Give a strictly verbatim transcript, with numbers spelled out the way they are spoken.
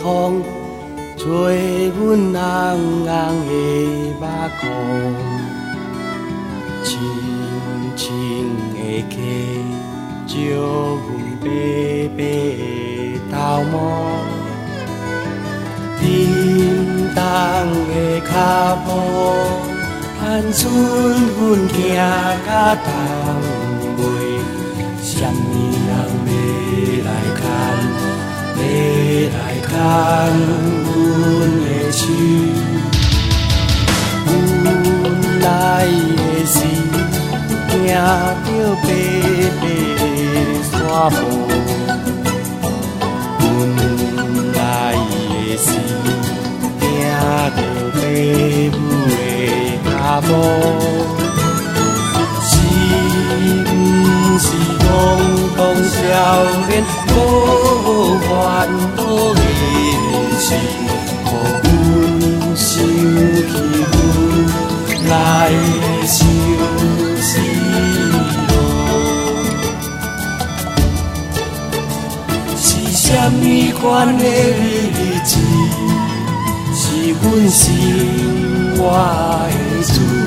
风，吹阮红红的目眶，轻轻的溪，照阮白白的头毛，叮当的脚步，盼准阮行到东尾，什么人要来牵？要来牵阮的手？阮来的时，行着白白的山坡。阮来的时，行着爸母的脚步。是毋是懵懂少年无烦恼的事，予阮想起阮来的相思路？是啥物款的日子，是阮心外的事？